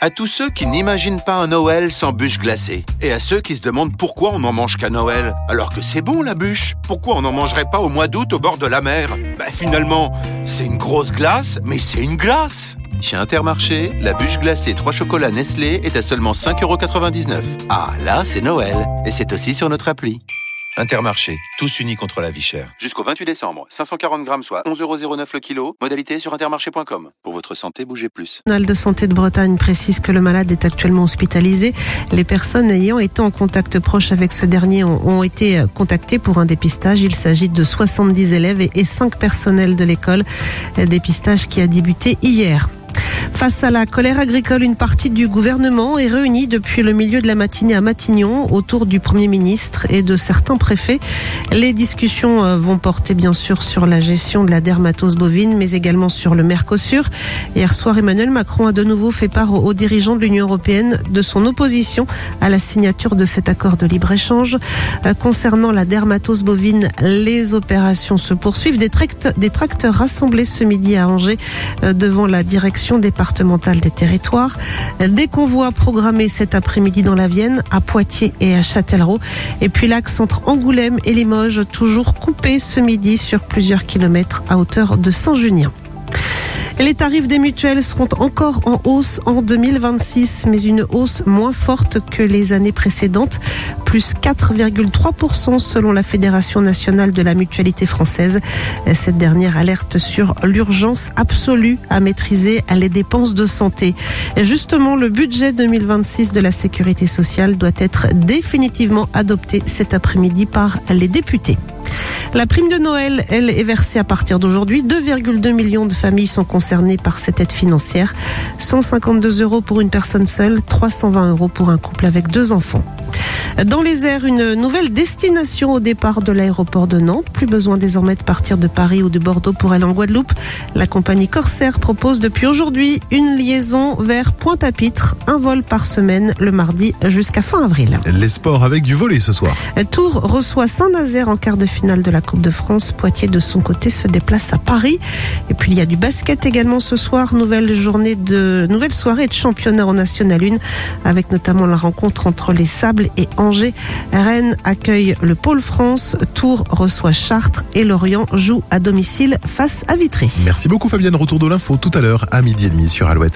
À tous ceux qui n'imaginent pas un Noël sans bûche glacée. Et à ceux qui se demandent pourquoi on n'en mange qu'à Noël. Alors que c'est bon la bûche. Pourquoi on n'en mangerait pas au mois d'août au bord de la mer ? Finalement, c'est une grosse glace, mais c'est une glace. Chez Intermarché, la bûche glacée 3 chocolats Nestlé est à seulement 5,99 €. Ah là, c'est Noël. Et c'est aussi sur notre appli. Intermarché, tous unis contre la vie chère. Jusqu'au 28 décembre, 540 grammes, soit 11,09 € le kilo. Modalité sur intermarché.com. Pour votre santé, bougez plus. Le National de santé de Bretagne précise que le malade est actuellement hospitalisé. Les personnes ayant été en contact proche avec ce dernier ont été contactées pour un dépistage. Il s'agit de 70 élèves et 5 personnels de l'école. Dépistage qui a débuté hier. Face à la colère agricole, une partie du gouvernement est réunie depuis le milieu de la matinée à Matignon autour du Premier ministre et de certains préfets. Les discussions vont porter bien sûr sur la gestion de la dermatose bovine, mais également sur le Mercosur. Hier soir, Emmanuel Macron a de nouveau fait part aux dirigeants de l'Union européenne de son opposition à la signature de cet accord de libre-échange. Concernant la dermatose bovine, les opérations se poursuivent. Des tracteurs rassemblés ce midi à Angers devant la direction départementale des territoires. Des convois programmés cet après-midi dans la Vienne, à Poitiers et à Châtellerault. Et puis l'axe entre Angoulême et Limoges, toujours coupé ce midi sur plusieurs kilomètres à hauteur de Saint-Junien. Les tarifs des mutuelles seront encore en hausse en 2026, mais une hausse moins forte que les années précédentes, plus 4,3% selon la Fédération nationale de la mutualité française. Cette dernière alerte sur l'urgence absolue à maîtriser les dépenses de santé. Et justement, le budget 2026 de la sécurité sociale doit être définitivement adopté cet après-midi par les députés. La prime de Noël, elle, est versée à partir d'aujourd'hui. 2,2 millions de familles sont concernées par cette aide financière. 152 € pour une personne seule, 320 € pour un couple avec 2 enfants. Dans les airs, une nouvelle destination au départ de l'aéroport de Nantes. Plus besoin désormais de partir de Paris ou de Bordeaux pour aller en Guadeloupe. La compagnie Corsair propose depuis aujourd'hui une liaison vers Pointe-à-Pitre. Un vol par semaine le mardi jusqu'à fin avril. Les sports avec du volley ce soir. Tours reçoit Saint-Nazaire en quart de finale de la Coupe de France. Poitiers de son côté se déplace à Paris. Et puis il y a du basket également ce soir. Nouvelle soirée de championnat en National 1 avec notamment la rencontre entre les Sables et Angers. Rennes accueille le Pôle France. Tours reçoit Chartres et Lorient joue à domicile face à Vitry. Merci beaucoup Fabienne. Retour de l'info tout à l'heure à 12h30 sur Alouette.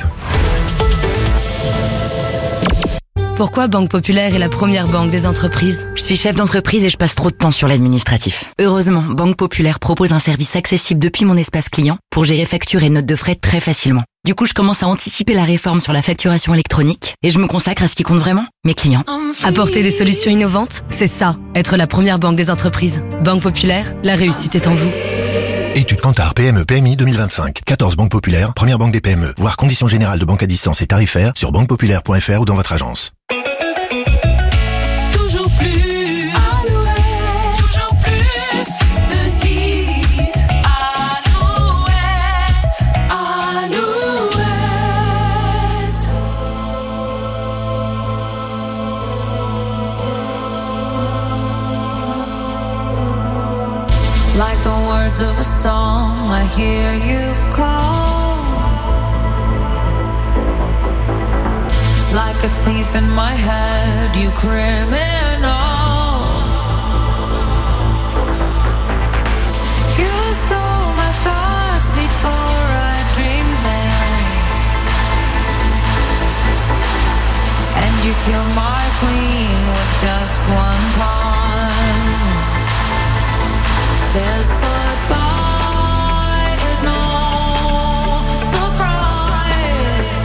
Pourquoi Banque Populaire est la première banque des entreprises ? Je suis chef d'entreprise et je passe trop de temps sur l'administratif. Heureusement, Banque Populaire propose un service accessible depuis mon espace client pour gérer factures et notes de frais très facilement. Du coup, je commence à anticiper la réforme sur la facturation électronique et je me consacre à ce qui compte vraiment, mes clients. Apporter des solutions innovantes, c'est ça, être la première banque des entreprises. Banque Populaire, la réussite est en vous. Étude Kantar PME PMI 2025. 14 banques populaires, première banque des PME. Voir conditions générales de banque à distance et tarifaires sur banquepopulaire.fr ou dans votre agence. Toujours plus, Alouette. Toujours plus de hits. Alouette, Alouette. Like the words of a song, I hear you call. Like a thief in my head, you criminal. You stole my thoughts before I dreamed them, and you killed my queen with just one pawn. This goodbye is no surprise.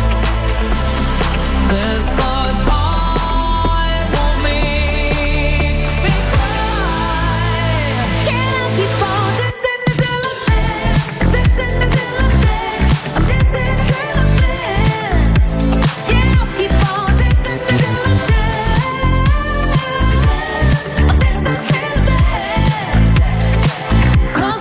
This goodbye won't make me cry. Can I keep on dancing until I'm dead? Dancing until I'm dead. I'm dancing until I'm dead. Yeah, I'll keep on dancing until I'm dead. I'll dance until I'm dead. 'Cause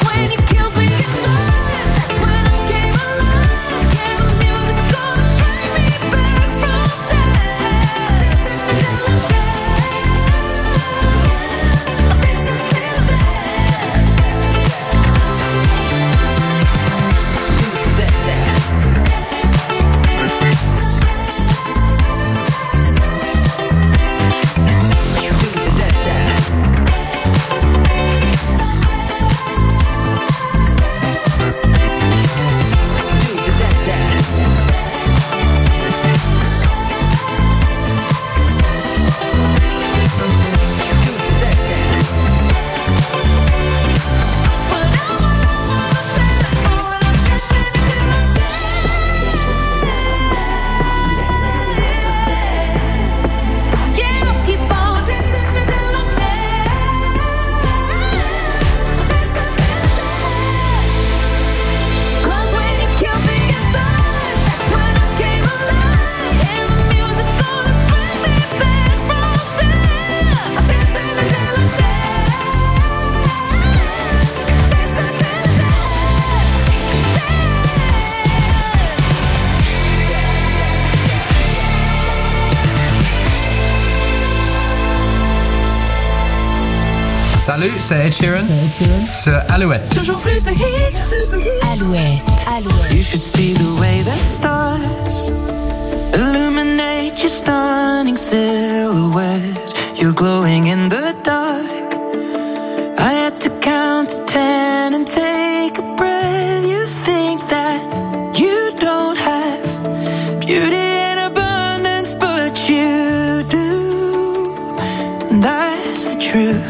Salut, c'est Ed Sheeran sur Alouette. Toujours plus de hits. Alouette. You should see the way the stars illuminate your stunning silhouette. You're glowing in the dark. I had to count to 10 and take a breath. You think that you don't have beauty in abundance, but you do. And that's the truth.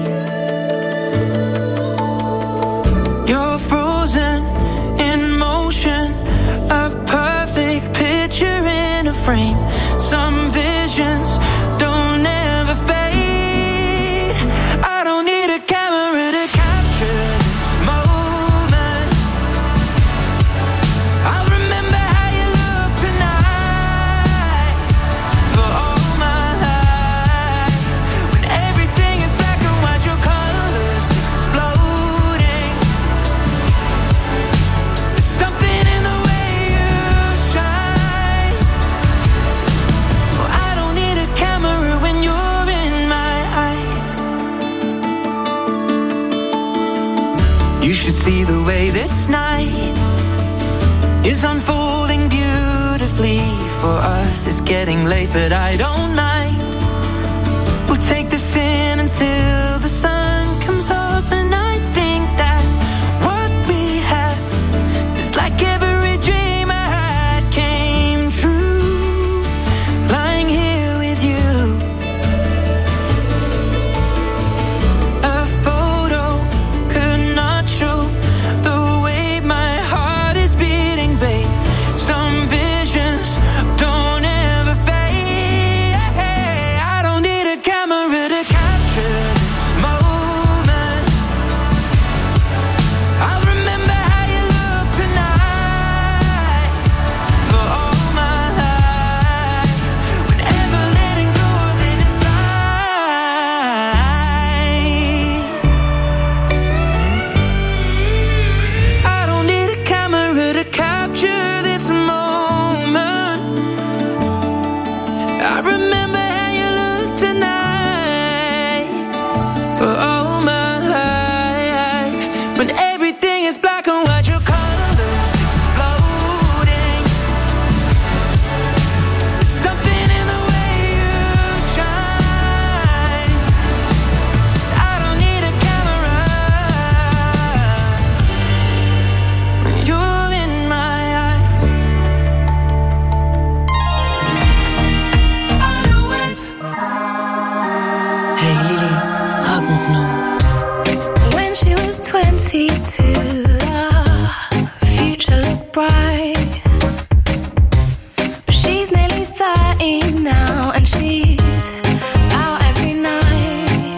You're frozen in motion, a perfect picture in a frame. Some visions don't ever fade. I don't need a camera to capture this moment. I'll remember how you look tonight for all my life. When everything is black and white, your colors exploding. There's something in the way you shine. Oh, I don't need a camera when you're in my eyes. You should see the way this night is unfolding beautifully for us. It's getting late, but I don't mind. We'll take this in until the sun comes up, and I think that what we have is like every dream I had came true. Lying here with you, a photo could not show the way my heart is beating, babe. Some visions don't ever fade. I don't need a camera to capture this moment. I'll remember how you look tonight for all my life. Whenever letting go of it inside. I don't need a camera to capture this moment. I remember how you look tonight for all my life. When everything is black and white, your colors exploding. Something in the way you shine. I don't need a camera when you're in my eyes. Alouette. Hey Lily, raconte-nous. When she was 22, the future looked bright. But she's nearly 30 now, and she's out every night.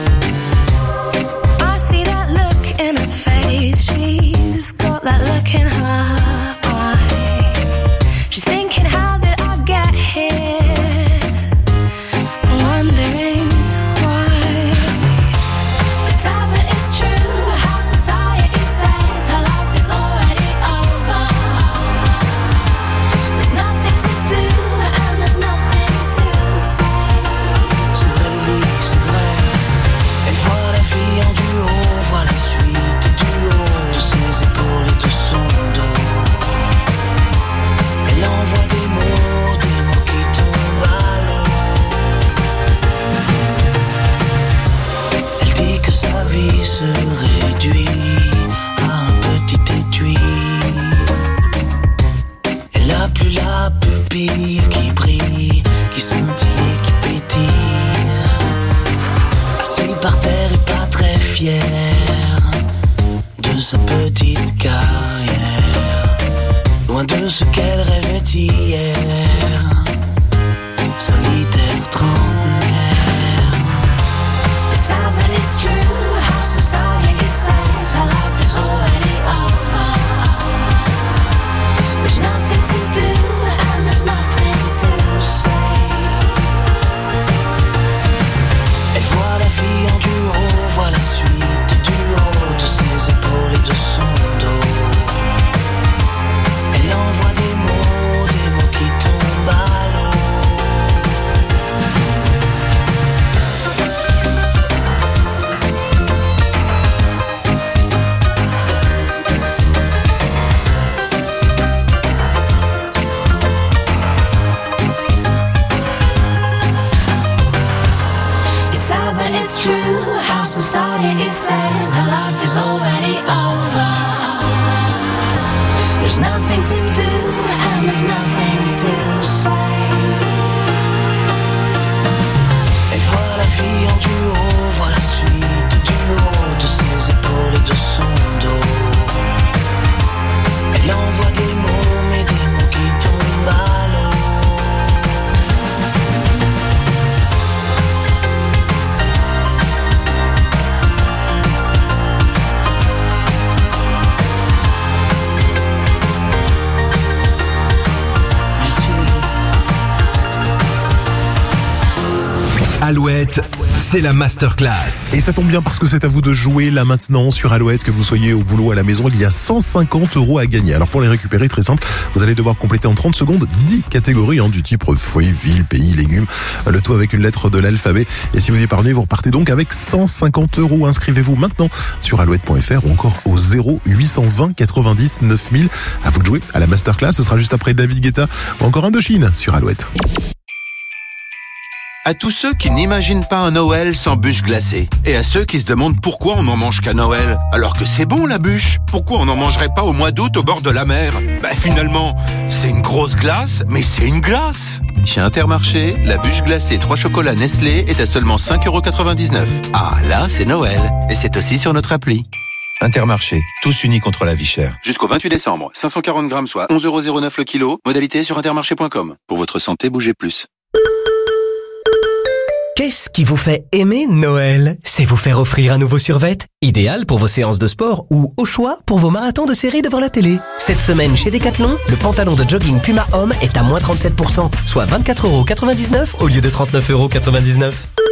I see that look in her face, she's got that look in her eye. She's thinking, how did I get here? Wondering why. Sad but it's true, how society says her life is already over. There's nothing to do and there's nothing to say. C'est vrai Lily, c'est vrai. Elle voit la vie en duo, voit la suite du haut de ses épaules et de son dos. Elle envoie des mots qui tombent à l'eau. Elle dit que sa vie se réduit à un petit étui. Elle a plus la pupille qui brille, qui scintille et qui pétille. Assis par terre et pas très fier de sa petite carrière, loin de ce qu'elle rêvait hier, solitaire trentenaire. Sad but it's true, how society says her life is already over. There's nothing to do and there's nothing hasn't started, it says that life is already over. There's nothing to do and there's nothing to say. Elle voit la vie en duo, voit la suite du haut de ses épaules et de son dos. Elle envoie des mots, mais des mots qui tombent à l'eau. Alouette, c'est la masterclass. Et ça tombe bien parce que c'est à vous de jouer là maintenant sur Alouette, que vous soyez au boulot, à la maison. Il y a 150 € à gagner. Alors pour les récupérer, très simple, vous allez devoir compléter en 30 secondes 10 catégories du type fruits, ville, pays, légumes, le tout avec une lettre de l'alphabet. Et si vous y épargnez, vous repartez donc avec 150 €. Inscrivez-vous maintenant sur alouette.fr ou encore au 0820 90 9000. À vous de jouer à la masterclass. Ce sera juste après David Guetta ou encore Indochine sur Alouette. À tous ceux qui n'imaginent pas un Noël sans bûche glacée. Et à ceux qui se demandent pourquoi on n'en mange qu'à Noël, alors que c'est bon la bûche. Pourquoi on n'en mangerait pas au mois d'août au bord de la mer? Finalement, c'est une grosse glace, mais c'est une glace. Chez Intermarché, la bûche glacée 3 chocolats Nestlé est à seulement 5,99 €. Ah là, c'est Noël. Et c'est aussi sur notre appli. Intermarché, tous unis contre la vie chère. Jusqu'au 28 décembre, 540 grammes, soit 11,09 € le kilo. Modalité sur intermarché.com. Pour votre santé, bougez plus. Qu'est-ce qui vous fait aimer Noël? C'est vous faire offrir un nouveau survêt, idéal pour vos séances de sport ou au choix pour vos marathons de séries devant la télé. Cette semaine chez Decathlon, le pantalon de jogging Puma Homme est à moins 37%, soit 24,99 € au lieu de 39,99 €.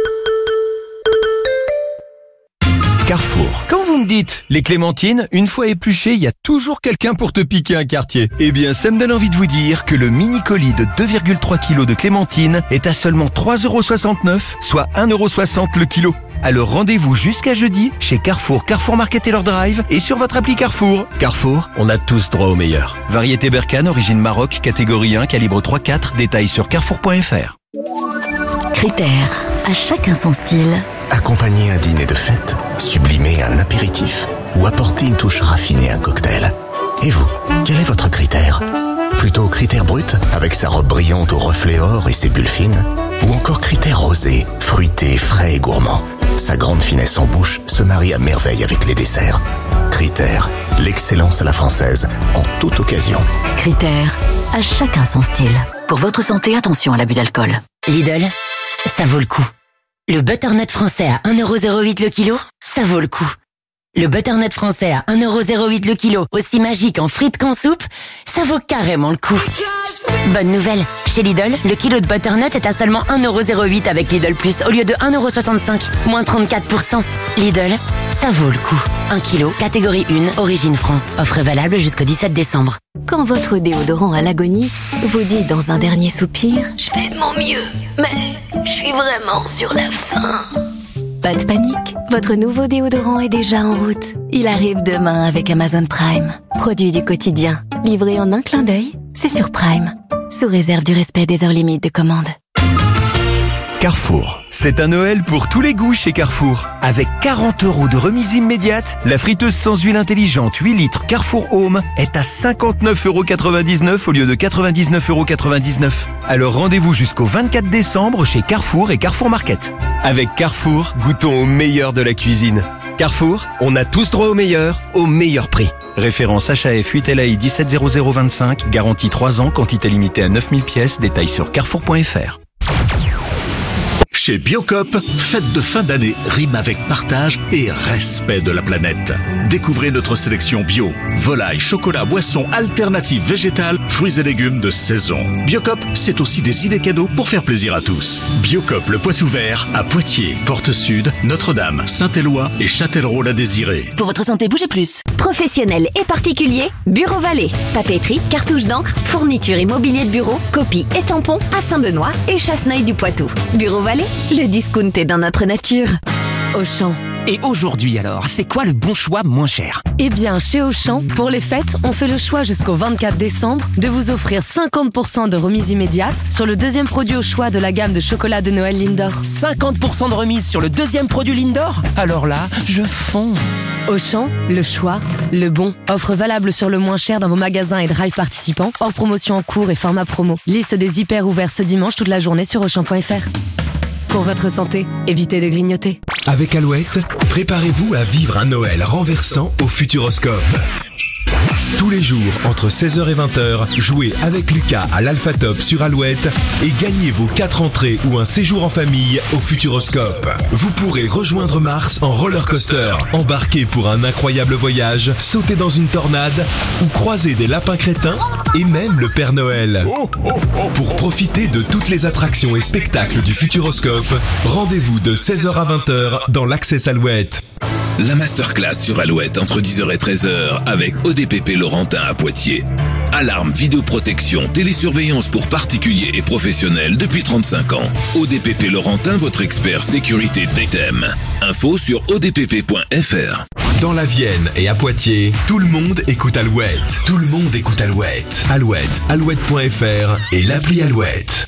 Carrefour. Quand vous me dites les clémentines, une fois épluchées, il y a toujours quelqu'un pour te piquer un quartier. Eh bien, ça me donne envie de vous dire que le mini-colis de 2,3 kg de clémentines est à seulement 3,69 €, soit 1,60 € le kilo. Alors rendez-vous jusqu'à jeudi chez Carrefour, Carrefour Market Taylor Drive et sur votre appli Carrefour. Carrefour, on a tous droit au meilleur. Variété Berkane, origine Maroc, catégorie 1, calibre 3-4, détails sur carrefour.fr. Critères, à chacun son style. Accompagner un dîner de fête, sublimer un apéritif ou apporter une touche raffinée à un cocktail. Et vous, quel est votre critère? Plutôt critère brut, avec sa robe brillante au reflet or et ses bulles fines? Ou encore critère rosé, fruité, frais et gourmand? Sa grande finesse en bouche se marie à merveille avec les desserts. Critère, l'excellence à la française, en toute occasion. Critères, à chacun son style. Pour votre santé, attention à l'abus d'alcool. Lidl, ça vaut le coup. Le butternut français à 1,08 € le kilo, ça vaut le coup. Le butternut français à 1,08 € le kilo, aussi magique en frites qu'en soupe, ça vaut carrément le coup. Bonne nouvelle, chez Lidl, le kilo de butternut est à seulement 1,08 € avec Lidl Plus au lieu de 1,65 €, moins 34%. Lidl, ça vaut le coup. 1 kilo, catégorie 1, origine France. Offre valable jusqu'au 17 décembre. Quand votre déodorant à l'agonie vous dit dans un dernier soupir « Je fais de mon mieux, mais je suis vraiment sur la fin ». Pas de panique, votre nouveau déodorant est déjà en route. Il arrive demain avec Amazon Prime. Produit du quotidien, livré en un clin d'œil, c'est sur Prime. Sous réserve du respect des heures limites de commande. Carrefour. C'est un Noël pour tous les goûts chez Carrefour. Avec 40 € de remise immédiate, la friteuse sans huile intelligente 8 litres Carrefour Home est à 59,99 € au lieu de 99,99 €. Alors rendez-vous jusqu'au 24 décembre chez Carrefour et Carrefour Market. Avec Carrefour, goûtons au meilleur de la cuisine. Carrefour, on a tous droit au meilleur prix. Référence HAF 8 LAI 170025, garantie 3 ans, quantité limitée à 9000 pièces, détails sur carrefour.fr. Chez Biocop, fête de fin d'année rime avec partage et respect de la planète. Découvrez notre sélection bio, volaille, chocolat, boissons, alternatives végétales, fruits et légumes de saison. Biocop, c'est aussi des idées cadeaux pour faire plaisir à tous. Biocop, le Poitou-Vert, à Poitiers, Porte Sud, Notre-Dame, Saint-Éloi et Châtellerault-la-Désirée. Pour votre santé, bougez plus. Professionnels et particuliers, Bureau Vallée. Papeterie, cartouches d'encre, fourniture et mobilier de bureau, copies et tampons à Saint-Benoît et Chasseneuil du Poitou. Bureau Vallée, le discount est dans notre nature. Auchan, Et aujourd'hui alors, c'est quoi le bon choix moins cher? Eh bien, chez Auchan, pour les fêtes, on fait le choix jusqu'au 24 décembre de vous offrir 50% de remise immédiate sur le deuxième produit au choix de la gamme de chocolat de Noël Lindor. 50% de remise sur le deuxième produit Lindor? Alors là, je fonds. Auchan, le choix, le bon. Offre valable sur le moins cher dans vos magasins et drive participants. Hors promotion en cours et format promo. Liste des hyper ouverts ce dimanche toute la journée sur Auchan.fr. Pour votre santé, évitez de grignoter. Avec Alouette, préparez-vous à vivre un Noël renversant au Futuroscope. Tous les jours, entre 16h et 20h, jouez avec Lucas à l'Alpha Top sur Alouette et gagnez vos 4 entrées ou un séjour en famille au Futuroscope. Vous pourrez rejoindre Mars en roller coaster, embarquer pour un incroyable voyage, sauter dans une tornade ou croiser des lapins crétins et même le Père Noël. Pour profiter de toutes les attractions et spectacles du Futuroscope, rendez-vous de 16h à 20h dans l'Access Alouette. La masterclass sur Alouette entre 10h et 13h avec ODPP Laurentin à Poitiers. Alarme, vidéoprotection, télésurveillance pour particuliers et professionnels depuis 35 ans. ODPP Laurentin, votre expert sécurité Datem. Info sur odpp.fr. Dans la Vienne et à Poitiers, tout le monde écoute Alouette. Tout le monde écoute Alouette. Alouette, alouette.fr et l'appli Alouette.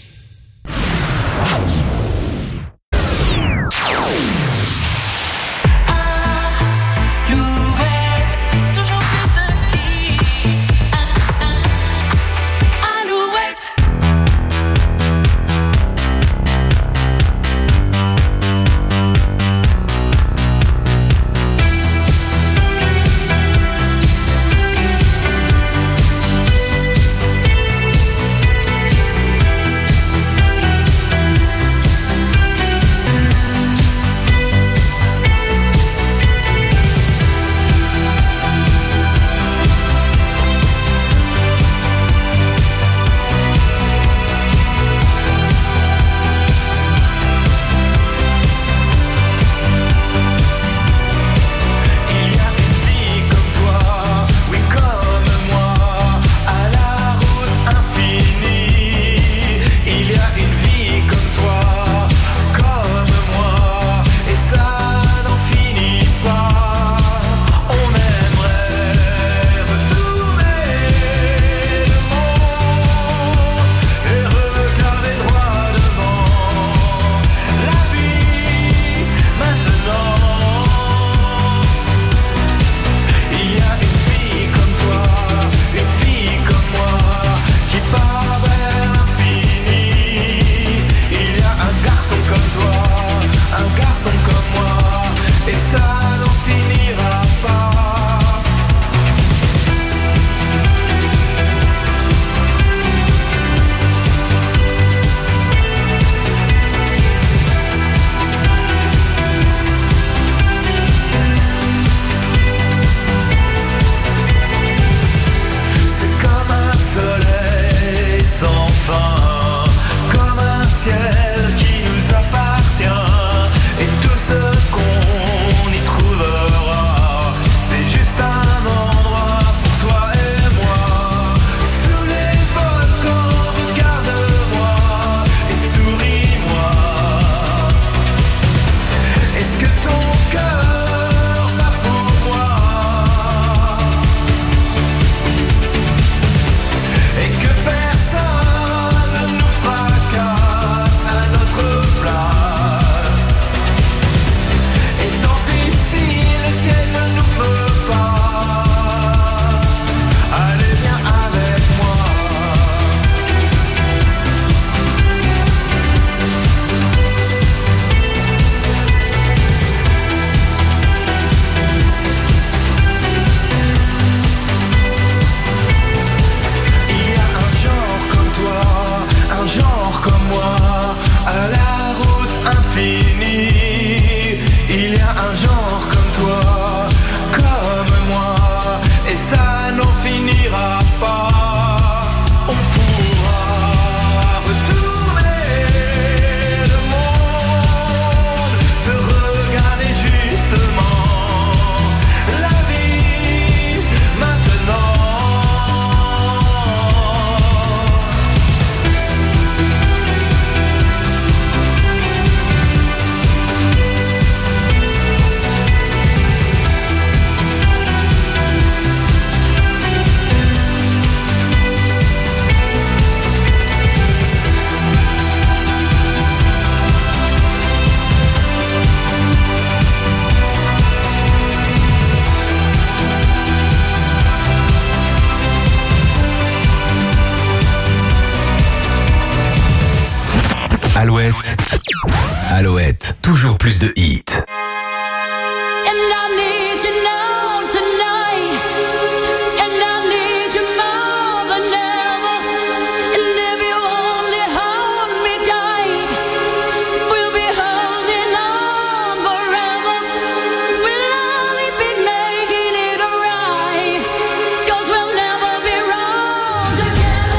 Alouette. Alouette, toujours plus de hits. And I need you now tonight, and I need you more than ever. And if you only hold me tight, we'll be holding on forever. We'll only be making it right, 'cause we'll never be wrong together.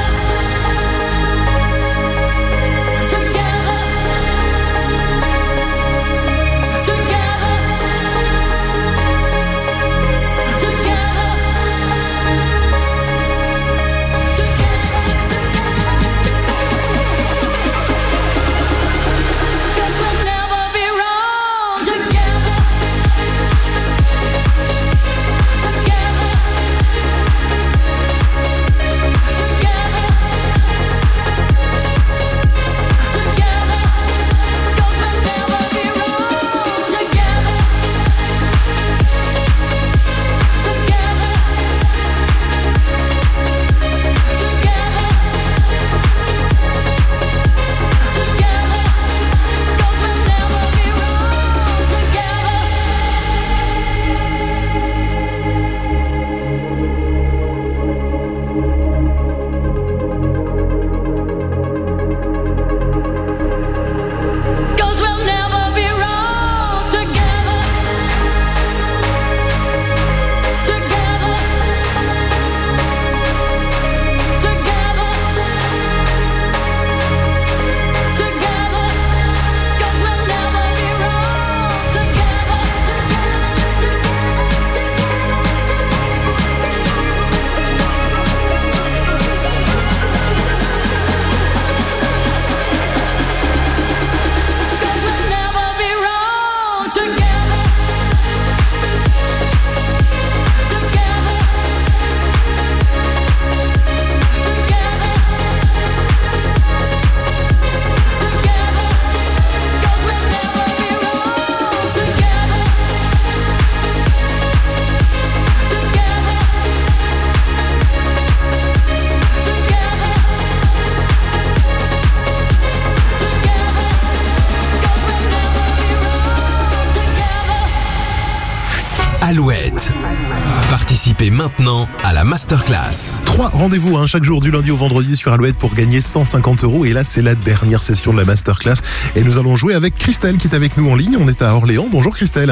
Alouette. Participez maintenant à la masterclass. 3 rendez-vous chaque jour du lundi au vendredi sur Alouette pour gagner 150 €. Et là, c'est la dernière session de la masterclass. Et nous allons jouer avec Christelle qui est avec nous en ligne. On est à Orléans. Bonjour Christelle.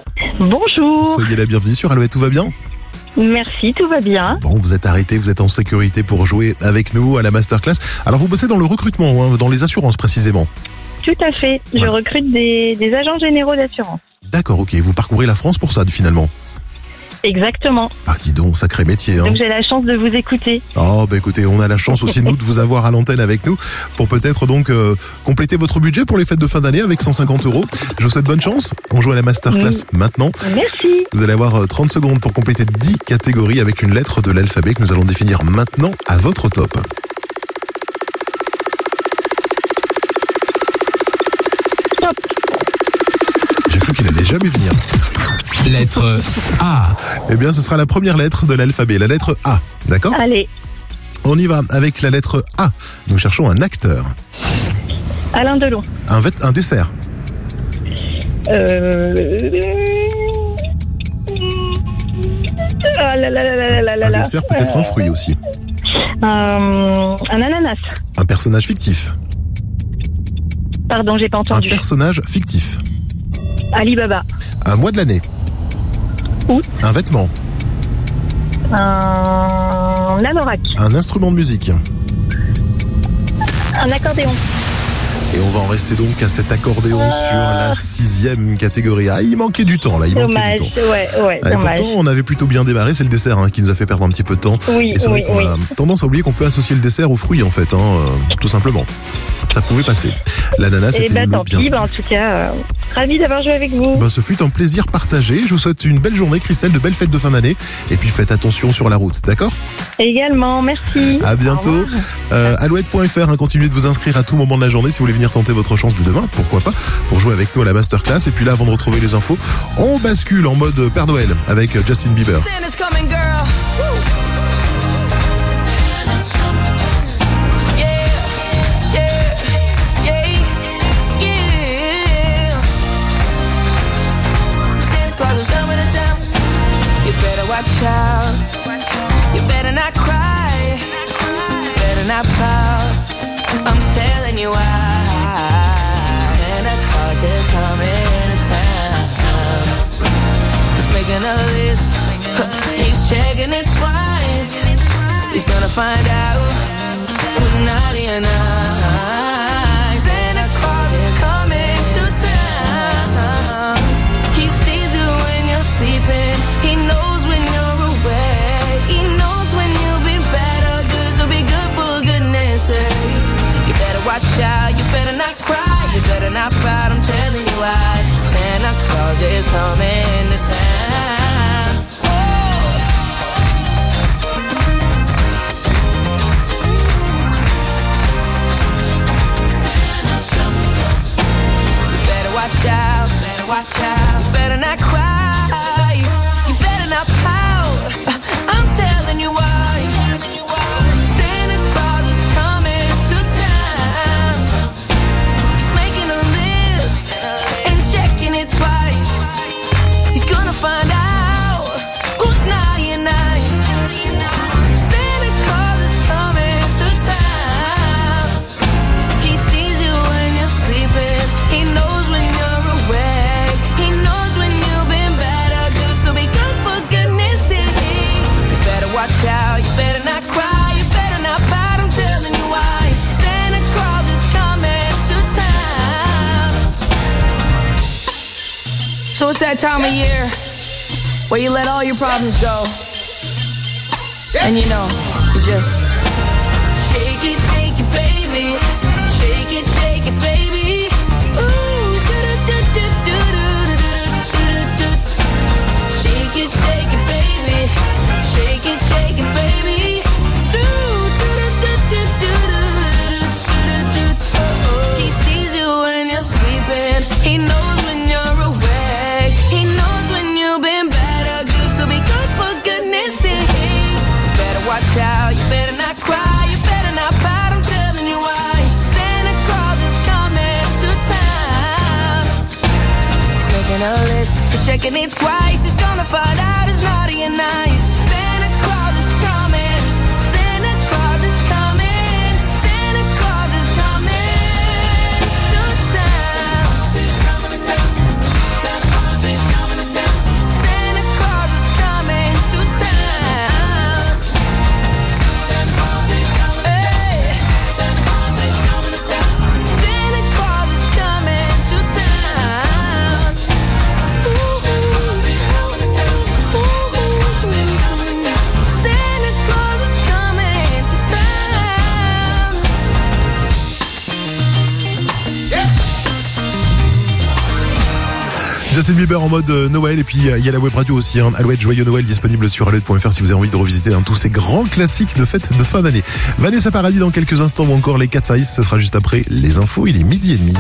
Bonjour. Soyez la bienvenue sur Alouette. Tout va bien ? Merci, tout va bien. Bon, vous êtes arrêté, vous êtes en sécurité pour jouer avec nous à la masterclass. Alors, vous bossez dans le recrutement, dans les assurances précisément. Tout à fait. Je recrute des agents généraux d'assurance. D'accord, ok. Vous parcourez la France pour ça, finalement. Exactement. Ah, dis donc, sacré métier. Donc j'ai la chance de vous écouter. Oh, bah écoutez, on a la chance aussi, nous, de vous avoir à l'antenne avec nous pour peut-être donc compléter votre budget pour les fêtes de fin d'année avec 150 €. Je vous souhaite bonne chance. On joue à la masterclass maintenant. Merci. Vous allez avoir 30 secondes pour compléter 10 catégories avec une lettre de l'alphabet que nous allons définir maintenant à votre top. Top. J'ai cru qu'il allait jamais venir. Lettre A. Eh bien, ce sera la première lettre de l'alphabet, la lettre A. D'accord ? Allez. On y va avec la lettre A. Nous cherchons un acteur. Alain Delon. Un dessert. Ah là là là là là là Un là. dessert, peut-être un fruit aussi. Un ananas. Un personnage fictif. Pardon, j'ai pas Un entendu. personnage fictif. Alibaba. Un mois de l'année. Août. Un vêtement. Un anorak. Un instrument de musique. Un accordéon. Et on va en rester donc à cet accordéon sur la 6e catégorie. Ah, il manquait du temps là, il Dommage, manquait du temps. ouais, Et dommage. pourtant, on avait plutôt bien démarré, c'est le dessert qui nous a fait perdre un petit peu de temps. Oui, Et c'est vrai oui, qu'on oui. a tendance à oublier qu'on peut associer le dessert aux fruits en fait, tout simplement. Ça pouvait passer. L'ananas, Et c'était bah le tant bien. pis, en tout cas, ravi d'avoir joué avec vous. Bah, ce fut un plaisir partagé. Je vous souhaite une belle journée, Christelle, de belles fêtes de fin d'année. Et puis faites attention sur la route, d'accord ? Également, merci. À bientôt. Alouette.fr, continuez de vous inscrire à tout moment de la journée si vous voulez venir tenter votre chance de demain, pourquoi pas, pour jouer avec nous à la masterclass. Et puis là, avant de retrouver les infos, on bascule en mode Père Noël avec Justin Bieber. Santa's coming, girl. Woo. Yeah, yeah, yeah. making a list. He's checking it twice. He's gonna find out who's naughty or nice. Santa Claus is coming to town. He sees you when you're sleeping. He knows when you're awake. He knows when you'll be bad or good. So be good for goodness sake. You better watch out. You better not cry. You better not pout. I'm telling you why. Santa Claus is coming to town. Watch out, better watch out. You better not cry. You better not pout. I'm telling you why. Santa Claus is coming to town. He's making a list and checking it twice. He's gonna find out who's naughty and nice. Santa Claus is coming to town. He sees you when you're sleeping. He knows watch out, you better not cry, you better not pout, I'm telling you why. Santa Claus is coming to town. So it's that time of year where you let all your problems go. And you know, you just shake it, baby. Shake it, baby. Ooh, shake it, baby. Shake it, baby. He sees you when you're sleeping. He knows when you're awake. He knows when you've been bad or good. So be good for goodness sake. You better watch out. You better not cry. You better not pout. I'm telling you why. Santa Claus is coming to town. He's making a list. He's checking it twice. He's gonna find out who's naughty and nice. Justin Bieber en mode Noël, et puis il y a la web radio aussi, Alouette Joyeux Noël, disponible sur alouette.fr si vous avez envie de revisiter tous ces grands classiques de fête de fin d'année. Vanessa Paradis dans quelques instants, ou encore les Cat's Eyes, ce sera juste après les infos, il est 12h30.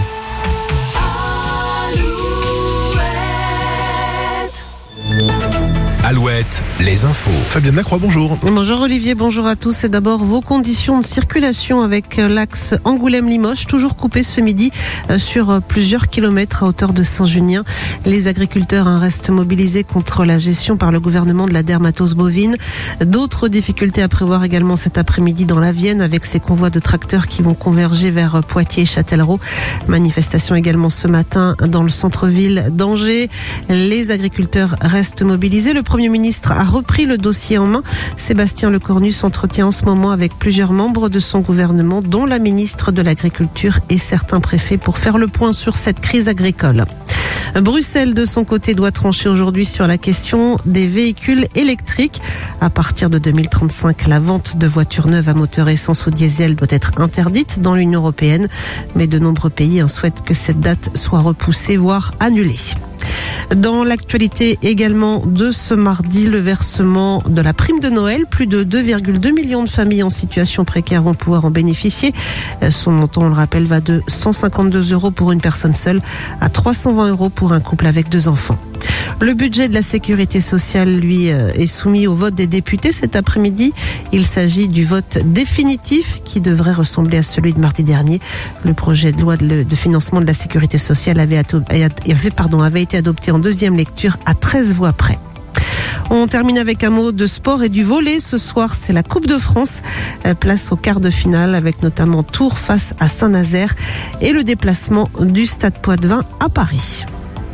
Alouette, les infos. Fabienne Lacroix, bonjour. Bonjour Olivier, bonjour à tous. Et d'abord, vos conditions de circulation avec l'axe Angoulême-Limoges, toujours coupé ce midi sur plusieurs kilomètres à hauteur de Saint-Junien. Les agriculteurs restent mobilisés contre la gestion par le gouvernement de la dermatose bovine. D'autres difficultés à prévoir également cet après-midi dans la Vienne avec ces convois de tracteurs qui vont converger vers Poitiers et Châtellerault. Manifestation également ce matin dans le centre-ville d'Angers. Les agriculteurs restent mobilisés. Le Premier ministre a repris le dossier en main. Sébastien Lecornu s'entretient en ce moment avec plusieurs membres de son gouvernement, dont la ministre de l'Agriculture et certains préfets, pour faire le point sur cette crise agricole. Bruxelles, de son côté, doit trancher aujourd'hui sur la question des véhicules électriques. À partir de 2035, la vente de voitures neuves à moteur essence ou diesel doit être interdite dans l'Union européenne. Mais de nombreux pays souhaitent que cette date soit repoussée, voire annulée. Dans l'actualité également de ce mardi, le versement de la prime de Noël. Plus de 2,2 millions de familles en situation précaire vont pouvoir en bénéficier. Son montant, on le rappelle, va de 152 € pour une personne seule à 320 € pour un couple avec 2 enfants. Le budget de la sécurité sociale, lui, est soumis au vote des députés cet après-midi. Il s'agit du vote définitif qui devrait ressembler à celui de mardi dernier. Le projet de loi de financement de la sécurité sociale avait été adopté en deuxième lecture à 13 voix près. On termine avec un mot de sport et du volley. Ce soir, c'est la Coupe de France. Place au quart de finale avec notamment Tours face à Saint-Nazaire et le déplacement du Stade Poitvin à Paris.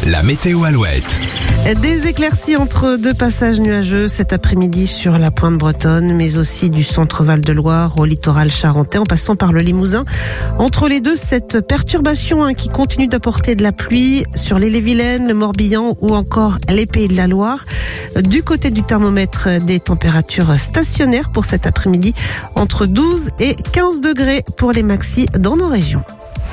la météo Alouette. Des éclaircies entre deux passages nuageux cet après-midi sur la pointe bretonne, mais aussi du centre Val-de-Loire au littoral charentais, en passant par le Limousin. Entre les deux, cette perturbation qui continue d'apporter de la pluie sur l'Ille-et-Vilaine, le Morbihan ou encore les Pays de la Loire. Du côté du thermomètre, des températures stationnaires pour cet après-midi, entre 12 et 15 degrés pour les maxis dans nos régions.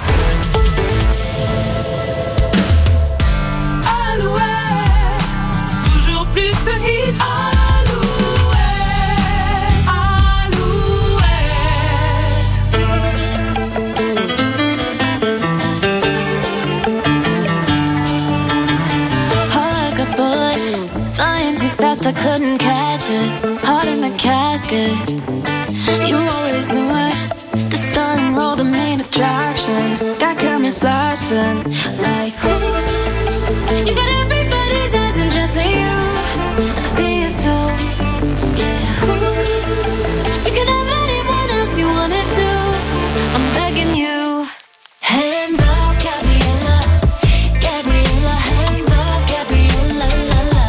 I couldn't catch it, heart in the casket. You always knew it, the star and roll, the main attraction. Got cameras flashing, like ooh. You got everybody's eyes and just you, and I see it too. Yeah, ooh. You can have anyone else you wanted to. I'm begging you, hands off, Gabriella, Gabriella, hands off, Gabriella, la la.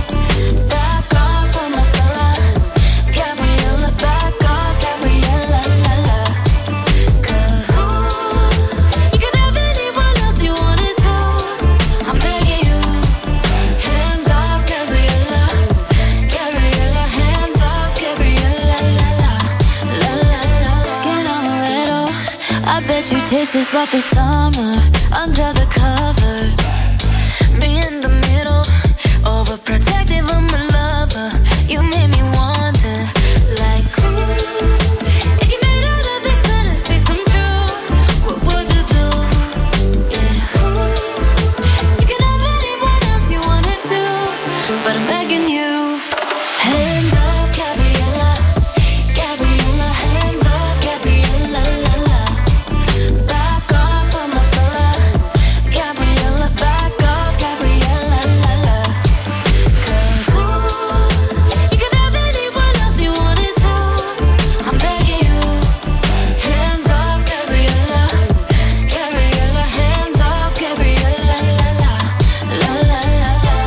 You taste just like the summer under the cover. Me in the middle, overprotective of my lover. You made me wonder, like ooh, if you made all of these fantasies come true, what would you do? Yeah, ooh, you can have anyone else you wanted to, but I'm begging you, hands off, Gabriella, Gabriella, hands off, Gabriella, la la. Back off of my fella, Gabriella, back off, Gabriella, la la. 'Cause ooh, you can have anyone else you wanted to. I'm begging you, hands off, Gabriella, Gabriella, hands off, Gabriella, la la, la la la la.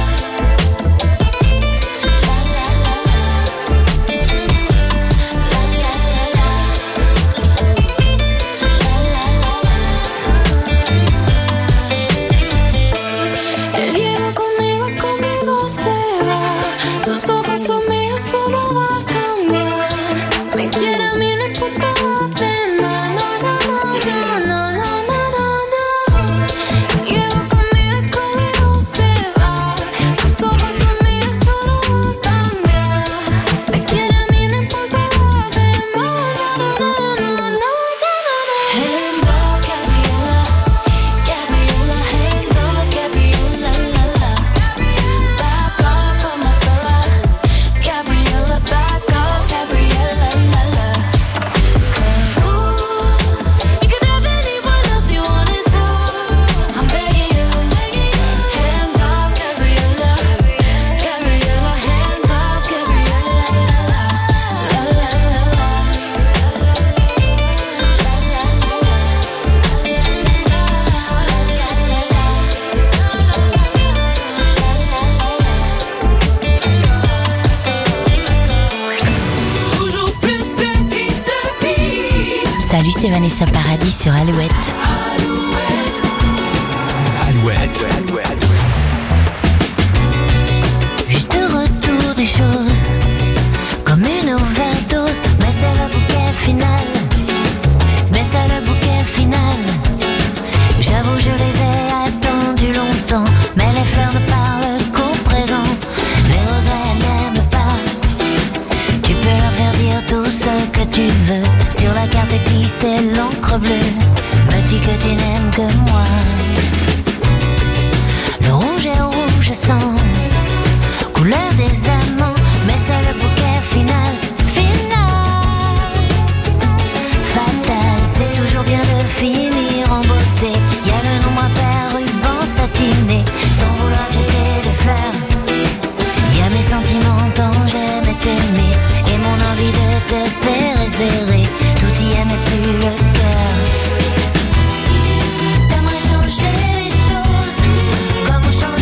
El hielo conmigo se va. Sus ojos son míos, solo va a cambiar. Me quiere a mí, no importa lo demás. No, no, no, no, no, no, no. Lleva conmigo se va. Sus ojos son míos, solo va a cambiar. Me quiere a mí, no importa lo demás. No, no, no, no, no, no. Hands off, Gabriella, Gabriella, hands off, Gabriella, la la. Back off of my fella, Gabriella, back off, Gabriella, la la. 'Cause ooh, you can have anyone else you wanted to. I'm begging you, hands off, Gabriella, Gabriella, hands off, Gabriella, la la, la la la. Toujours plus de hits. Salut, c'est Vanessa Paradis sur Alouette. Alouette. Juste retour des choses, comme une overdose, mais c'est le bouquet final. Mais c'est le bouquet final. J'avoue, je les ai attendus longtemps, mais les fleurs ne parlent qu'au présent. Les regrets n'aiment pas. Tu peux leur faire dire tout ce que tu veux. Sur la carte écrit, c'est l'encre bleue. Me dis que tu n'aimes que moi. Le rouge est rouge sang, couleur des amants, mais c'est le bouquet final. Final, fatal, c'est toujours bien de finir en beauté. Y a le nombre impair, ruban satiné, sans vouloir jeter des fleurs. Y a mes sentiments tant j'aimais t'aimer, et mon envie de te serrer, serrer. Tout y est mais plus le cœur. T'aimerais changer les choses, comme on change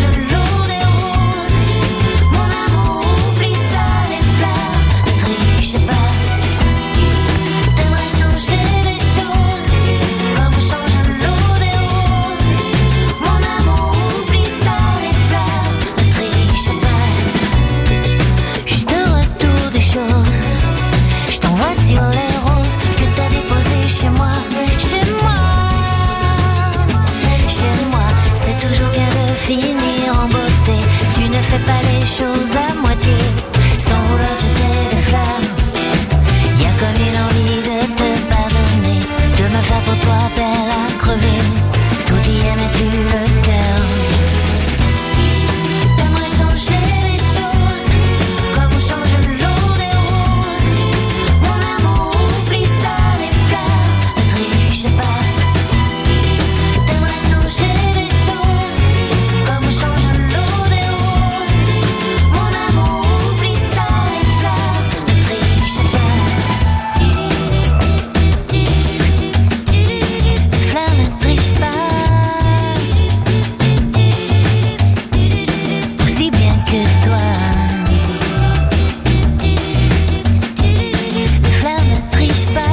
pour toi, belle à crever. Tout y est, mais plus le cœur. T'aimerais changer les choses, comme on change l'eau des roses. Mon amour, oublie ça, les fleurs, ne triche pas. T'aimerais changer les choses, comme on change l'eau des roses. Mon amour, oublie ça, les fleurs, ne triche pas. Les fleurs ne trichent pas. Aussi bien que toi. Les fleurs ne trichent pas.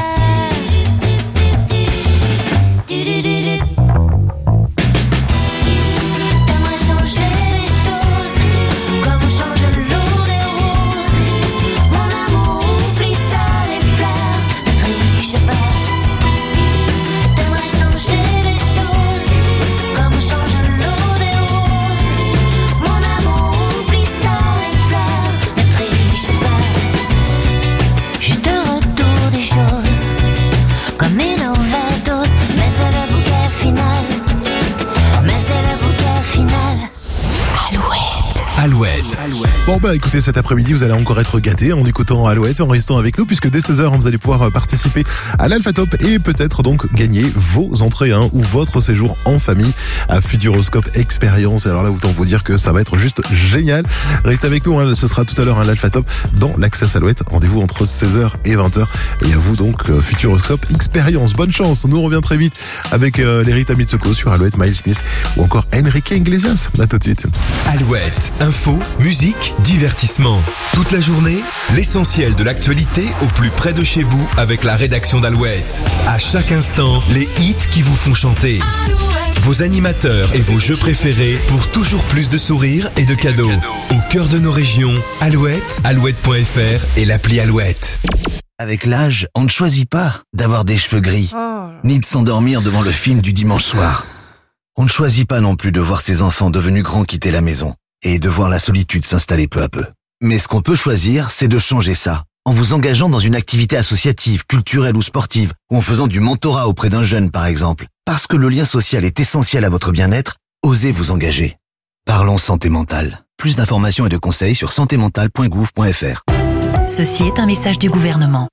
T'aimerais changer les choses, comme on change l'eau des roses. Mon amour, oublie ça, les fleurs ne trichent pas. T'aimerais changer les choses, comme on change l'eau des roses. Mon amour, oublie ça, les fleurs ne trichent pas. Juste un retour des choses, comme une overdose, mais c'est le bouquet final. Mais c'est le bouquet final. Alouette. Bon bah écoutez, cet après-midi vous allez encore être gâtés en écoutant Alouette, en restant avec nous, puisque dès 16h vous allez pouvoir participer à l'Alpha Top et peut-être donc gagner vos entrées ou votre séjour en famille à Futuroscope Expérience. Et alors là autant vous dire que ça va être juste génial. Restez avec nous, ce sera tout à l'heure l'Alpha Top dans l'Access Alouette. Rendez-vous entre 16h et 20h. Et à vous donc Futuroscope Expérience. Bonne chance, nous on revient très vite avec les Rita Mitsoko sur Alouette, Miles Smith ou encore Enrique Iglesias. À tout de suite. Alouette, info, musique, divertissement. Toute la journée, l'essentiel de l'actualité au plus près de chez vous avec la rédaction d'Alouette. À chaque instant, les hits qui vous font chanter. Vos animateurs et vos jeux préférés pour toujours plus de sourires et de cadeaux. Au cœur de nos régions, Alouette, alouette.fr et l'appli Alouette. Avec l'âge, on ne choisit pas d'avoir des cheveux gris, ni de s'endormir devant le film du dimanche soir. On ne choisit pas non plus de voir ses enfants devenus grands quitter la maison et de voir la solitude s'installer peu à peu. Mais ce qu'on peut choisir, c'est de changer ça, en vous engageant dans une activité associative, culturelle ou sportive, ou en faisant du mentorat auprès d'un jeune par exemple. Parce que le lien social est essentiel à votre bien-être, osez vous engager. Parlons santé mentale. Plus d'informations et de conseils sur santémentale.gouv.fr. Ceci est un message du gouvernement.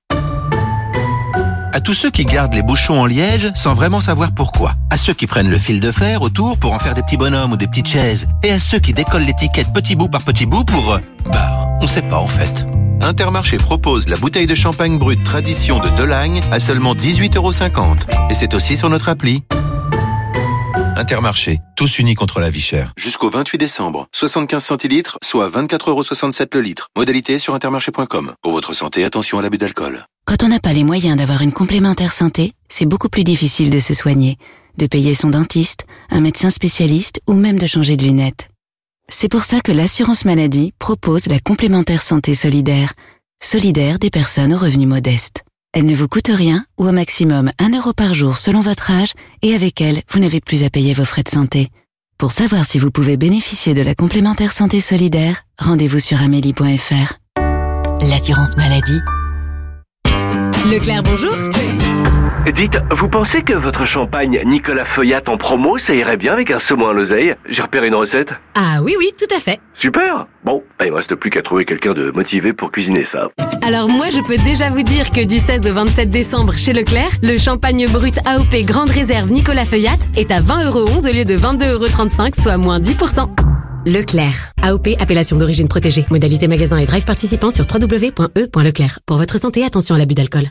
À tous ceux qui gardent les bouchons en liège sans vraiment savoir pourquoi. À ceux qui prennent le fil de fer autour pour en faire des petits bonhommes ou des petites chaises. Et à ceux qui décollent l'étiquette petit bout par petit bout pour... on sait pas en fait. Intermarché propose la bouteille de champagne brut Tradition de Delagne à seulement 18,50 €. Et c'est aussi sur notre appli. Intermarché, tous unis contre la vie chère. Jusqu'au 28 décembre, 75 centilitres, soit 24,67 € le litre. Modalité sur intermarché.com. Pour votre santé, attention à l'abus d'alcool. Quand on n'a pas les moyens d'avoir une complémentaire santé, c'est beaucoup plus difficile de se soigner, de payer son dentiste, un médecin spécialiste ou même de changer de lunettes. C'est pour ça que l'assurance maladie propose la complémentaire santé solidaire. Solidaire des personnes aux revenus modestes. Elle ne vous coûte rien ou au maximum 1 € par jour selon votre âge et avec elle, vous n'avez plus à payer vos frais de santé. Pour savoir si vous pouvez bénéficier de la complémentaire santé solidaire, rendez-vous sur amélie.fr. L'assurance maladie. Leclerc, bonjour. Dites, vous pensez que votre champagne Nicolas Feuillat en promo, ça irait bien avec un saumon à l'oseille? J'ai repéré une recette. Ah oui, tout à fait. Super. Bon, il me reste plus qu'à trouver quelqu'un de motivé pour cuisiner ça. Alors moi, je peux déjà vous dire que du 16 au 27 décembre chez Leclerc, le champagne brut AOP Grande Réserve Nicolas Feuillat est à 20,11 € au lieu de 22,35 €, soit moins 10%. Leclerc. AOP, appellation d'origine protégée. Modalité magasin et drive participant sur www.e.leclerc. Pour votre santé, attention à l'abus d'alcool.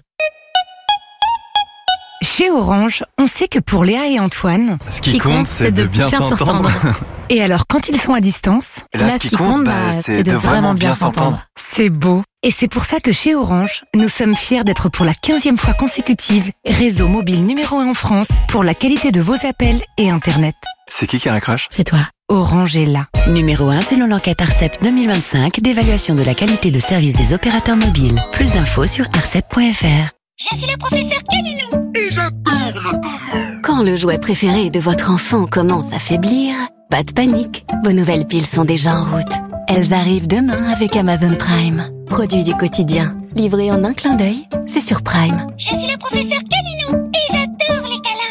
Chez Orange, on sait que pour Léa et Antoine, ce qui compte, c'est de bien s'entendre. Et alors, quand ils sont à distance, là, ce qui compte, c'est de vraiment bien s'entendre. C'est beau. Et c'est pour ça que chez Orange, nous sommes fiers d'être pour la 15e fois consécutive réseau mobile numéro 1 en France pour la qualité de vos appels et Internet. C'est qui raccroche? C'est toi. Orange est là. Numéro 1 selon l'enquête ARCEP 2025 d'évaluation de la qualité de service des opérateurs mobiles. Plus d'infos sur arcep.fr. Je suis le professeur Calilou et j'adore. Quand le jouet préféré de votre enfant commence à faiblir, pas de panique, vos nouvelles piles sont déjà en route. Elles arrivent demain avec Amazon Prime. Produit du quotidien, livré en un clin d'œil, c'est sur Prime. Je suis le professeur Calilou et j'adore.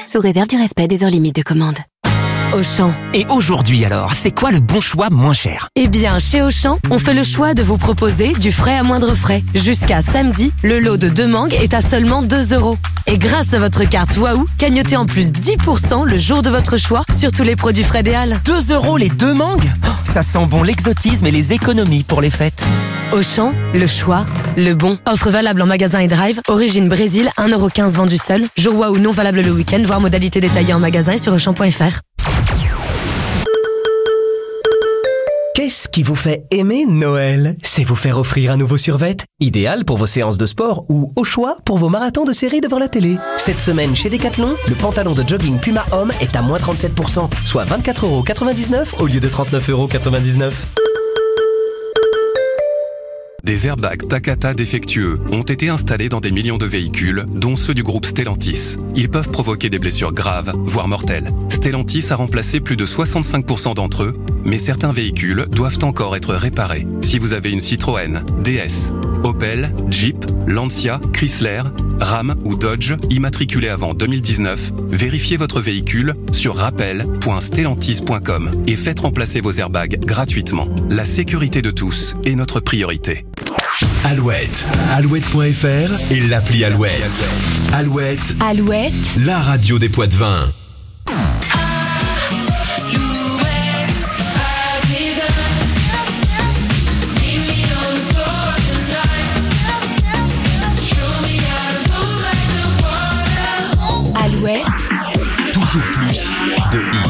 sous réserve du respect des heures limites de commande. Auchan. Et aujourd'hui alors, c'est quoi le bon choix moins cher? Eh bien, chez Auchan, on fait le choix de vous proposer du frais à moindre frais. Jusqu'à samedi, le lot de 2 mangues est à seulement 2 €. Et grâce à votre carte Waouh, cagnotez en plus 10% le jour de votre choix sur tous les produits frais Déal. 2 € les 2 mangues? Oh, ça sent bon l'exotisme et les économies pour les fêtes. Auchan, le choix, le bon. Offre valable en magasin et drive. Origine Brésil, 1,15 € vendu seul. Jour Waouh non valable le week-end. Voir modalité détaillée en magasin et sur auchan.fr. Qu'est-ce qui vous fait aimer Noël? C'est vous faire offrir un nouveau survêt, idéal pour vos séances de sport ou au choix pour vos marathons de séries devant la télé. Cette semaine chez Decathlon, le pantalon de jogging Puma Homme est à moins 37%, soit 24,99 € au lieu de 39,99 €. Des airbags Takata défectueux ont été installés dans des millions de véhicules, dont ceux du groupe Stellantis. Ils peuvent provoquer des blessures graves, voire mortelles. Stellantis a remplacé plus de 65% d'entre eux, mais certains véhicules doivent encore être réparés. Si vous avez une Citroën, DS, Opel, Jeep, Lancia, Chrysler, Ram ou Dodge immatriculés avant 2019, vérifiez votre véhicule sur rappel.stellantis.com et faites remplacer vos airbags gratuitement. La sécurité de tous est notre priorité. Alouette, alouette.fr et l'appli Alouette. Alouette, la radio des Poids-de-Vin. Alouette. Toujours plus de hits.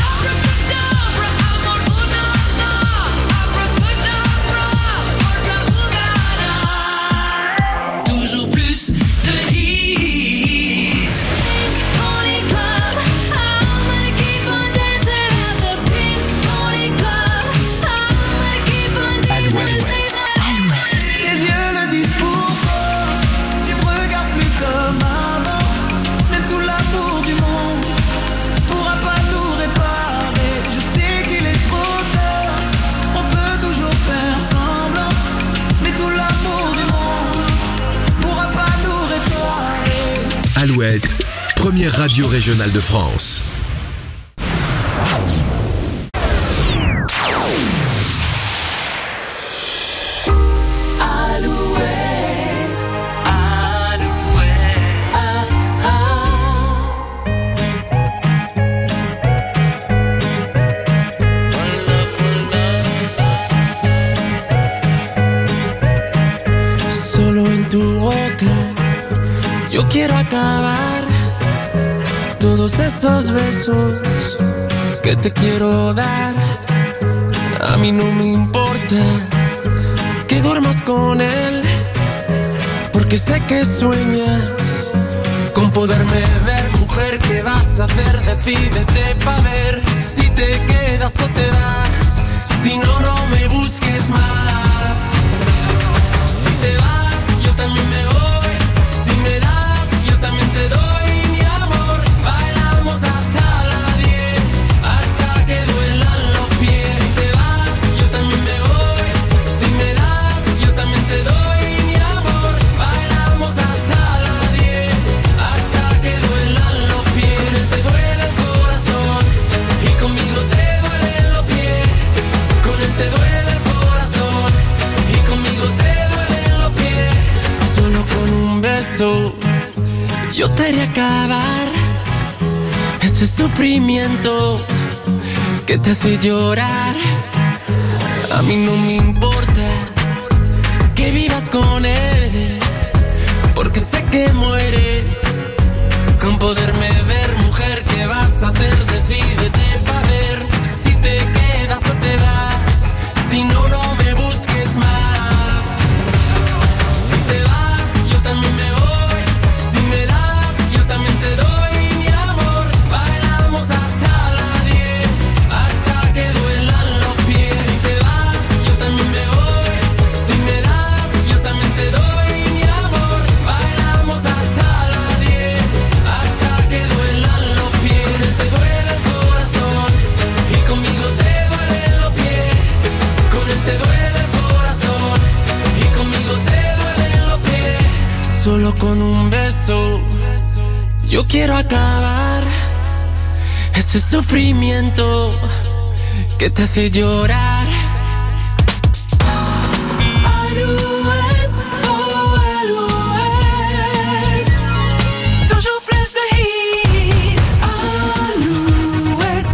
Toujours plus de hits. Only club, I'm gonna keep on dancing at the beat. Only club, I'm gonna keep on dancing. Alouette. Tes yeux le disent pourquoi. Tu me regardes plus comme avant. Même tout l'amour du monde pourra pas tout réparer. Je sais qu'il est trop tard. On peut toujours faire semblant. Mais tout l'amour du monde pourra pas tout réparer. Alouette, première radio régionale de France. Alouette, Alouette, Solo en tu boca yo quiero acabar todos esos besos que te quiero dar. A mí no me importa que duermas con él, porque sé que sueñas con poderme ver. Mujer, ¿qué vas a hacer? Decídete pa' ver si te quedas o te vas. Si no, no me busques más. Si te vas, yo también me voy. Si me das, yo también te doy mi amor. Bailamos hasta las 10, hasta que duelan los pies. Si te vas, yo también me voy. Si me das, yo también te doy mi amor. Bailamos hasta las 10, hasta que duelan los pies. Te duele el corazón y conmigo te duelen los pies. Con él te duele el corazón y conmigo te duelen los pies. Solo con un beso yo te haré acabar ese sufrimiento que te hace llorar. A mí no me importa que vivas con él, porque sé que mueres con poderme ver. Mujer, ¿qué vas a hacer? Decídete pa' ver si te quedas o te vas. Si no, no me busques más. Si te vas, yo también me voy. Si me das, yo también te doy mi amor. Bailamos hasta las 10, hasta que duelan los pies. Si te vas, yo también me voy. Si me das, yo también te doy mi amor. Bailamos hasta las 10, hasta que duelan los pies. Te duele el corazón y conmigo te duelen los pies. Con él te duele el corazón y conmigo te duelen los pies. Solo con un beso yo quiero acabar ese sufrimiento que te hace llorar. Alouette, oh Alouette, toujours plus de hits. Alouette,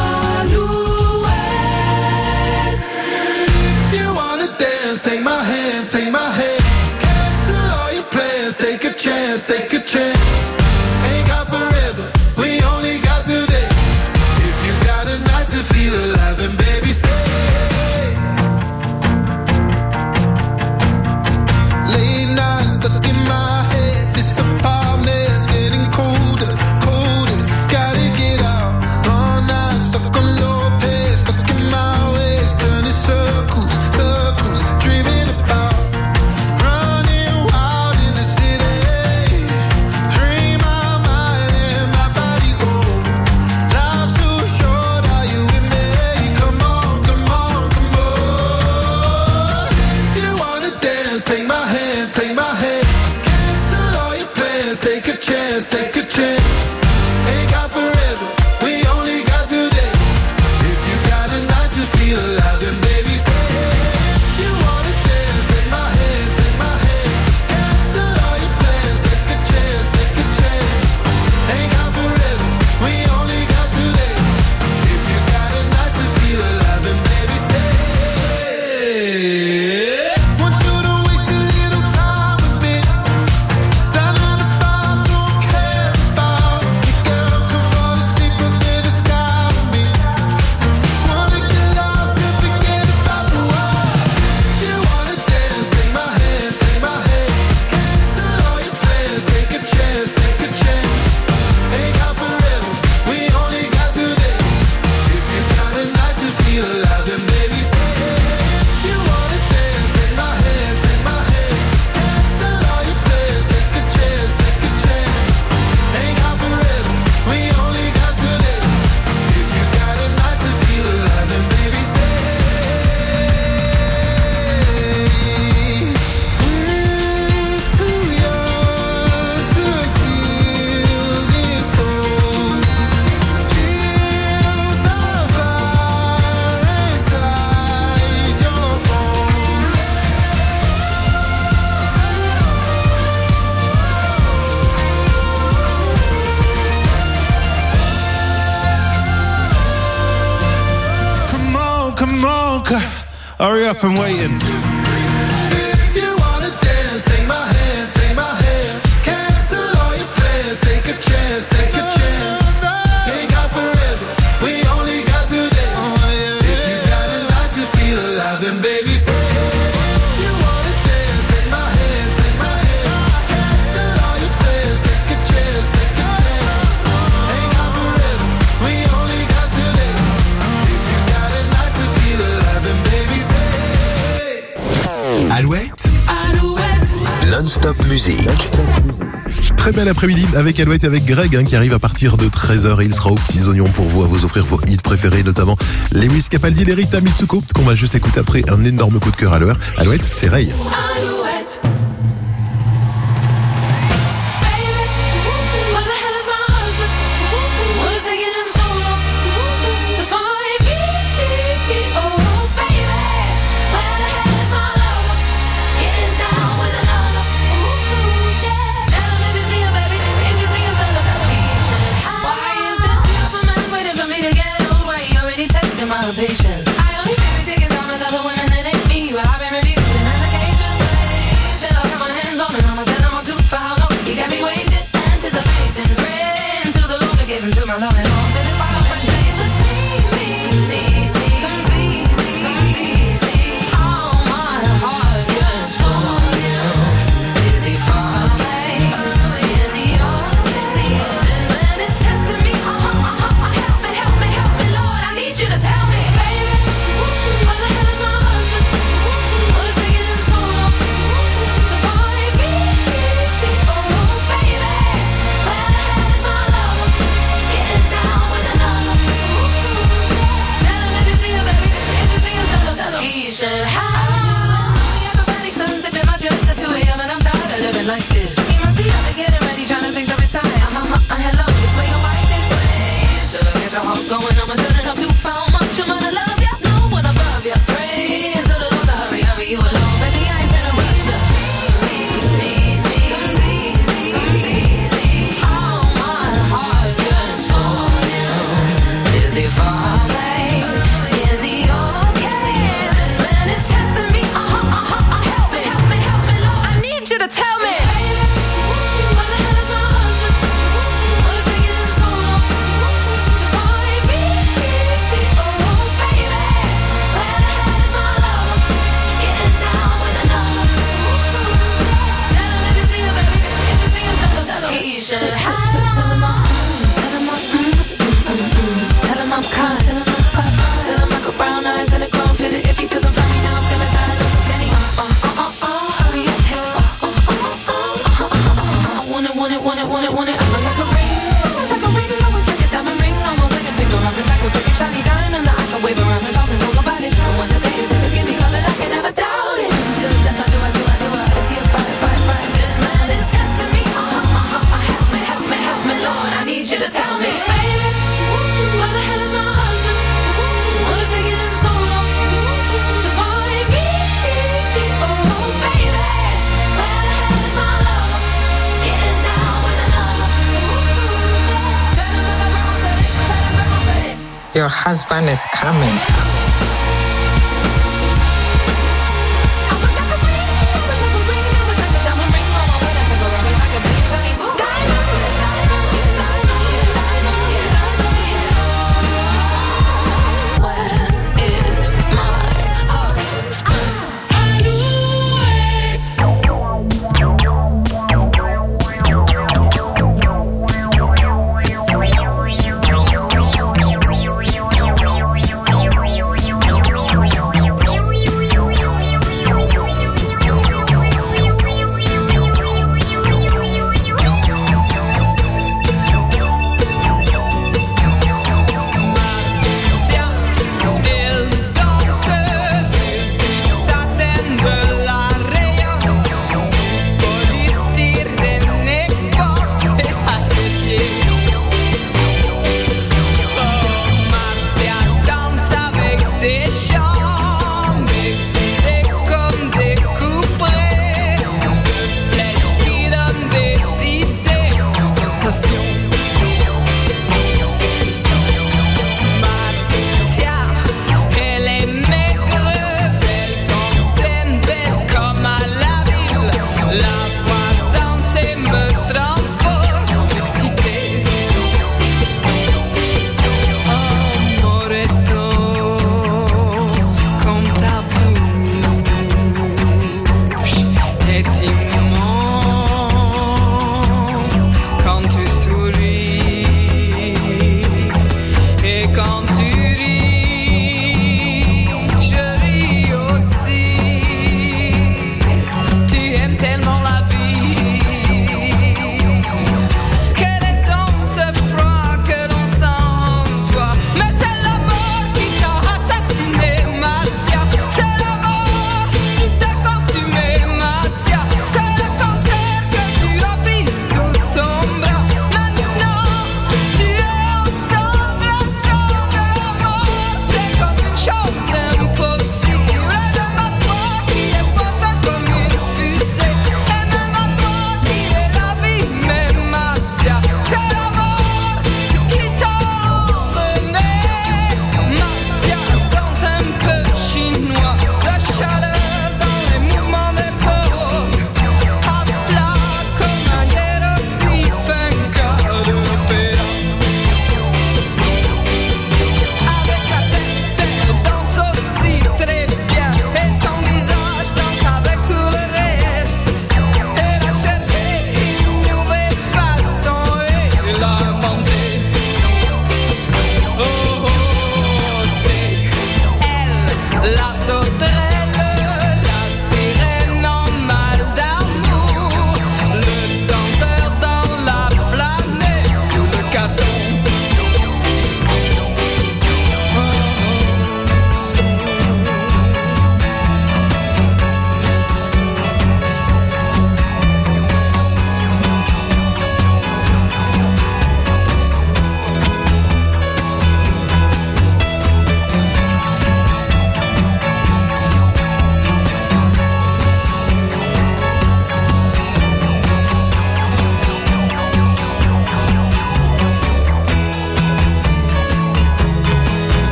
Alouette. If you wanna dance, take my hand, take my hand. Cancel all your plans, take a chance, take a chance. Ain't got forever, we only got today. If you got a night to feel alive, then baby stay. Late nights stuck in my head, this apartment's getting colder, colder. Gotta get out, all night stuck on low pace, stuck in my ways, turning circles, circles, dreaming about running wild in the city. Free my mind and my body go. Life's too short, are you with me? Come on, come on, come on. If you wanna dance, take my hand, take my hand. Cancel all your plans, take a chance, take a chance. Ain't got forever, we only got today. If you got a night to feel alive, then baby stay. If you wanna dance, take my hand, take my hand. Cancel all your plans, take a chance, take a chance. Ain't got forever, we only got today. If you got a night to feel alive, then baby stay. Want you to waste a little time with me. That 9 to 5 don't care about you, girl. Come fall asleep under the sky with me. Wanna get lost and forget about the world. If you wanna dance, take my hand, take my hand. Cancel all your plans, take a chance, take a chance. Ain't got forever, we only got today. If you got a night to feel alive, then baby stay. If you wanna dance, take my hand, take my hand. Cancel all your plans, take a chance, take a chance. Ain't got forever, we only got today. If you got a night to feel alive, then baby stay. We're too young to feel this old. Feel the fire inside your bones. Come on, hurry up, I'm waiting. If you wanna dance, take my hand, take my hand. Cancel all your plans, take a chance, take a chance. Ain't got forever, we only got today. If you got a night to feel alive, then baby stay. If you wanna dance, take my hand, take my hand. Cancel all your plans, take a chance, take a chance. Ain't got forever, we only got today. If you got a night to feel alive, then baby stay. Alouette, Alouette. non-stop musique. Très bel après-midi avec Alouette et avec Greg qui arrive à partir de 13h et il sera aux petits oignons pour vous, à vous offrir vos hits préférés, notamment Lewis Capaldi et Rita Mitsuko qu'on va juste écouter après un énorme coup de cœur à l'heure. Alouette, c'est Ray. Alouette. Patience. I only say we take it down with other women that ain't me, but I've been reviewed in applications. Till I got my hands on it, I'ma tell them I'm too for how long. You got me waiting, anticipating, praying till the Lord forgive him to my love and all. Till it's far from place, but sneak me, complete me. All my heart yearns for you. Is he far away? Is he yours? This man is testing me. Help me, Lord, I need you to tell me. Getting down So tell me, baby, where the hell is my husband? What is taking him so long to find me? Oh, baby, where the hell is my lover? Getting down with another. Tell him that my grandma said it. Tell him grandma said it. Your husband is coming.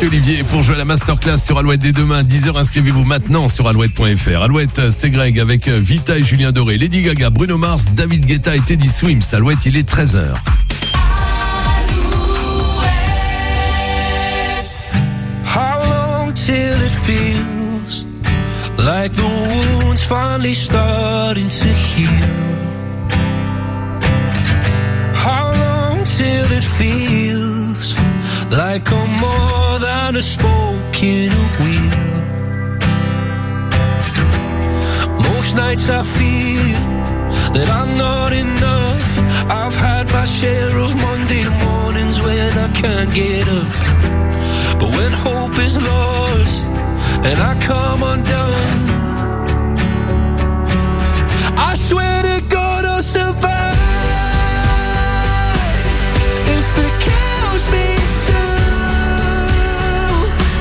Merci Olivier. Pour jouer à la masterclass sur Alouette dès demain, 10h, inscrivez-vous maintenant sur alouette.fr. Alouette, c'est Greg avec Vita et Julien Doré, Lady Gaga, Bruno Mars, David Guetta et Teddy Swims. Alouette, il est 13h. How long till it feels like the wound's finally starting to heal? How long till it feels like I'm more than a spoken wheel? Most nights I feel that I'm not enough. I've had my share of Monday mornings when I can't get up. But when hope is lost and I come undone,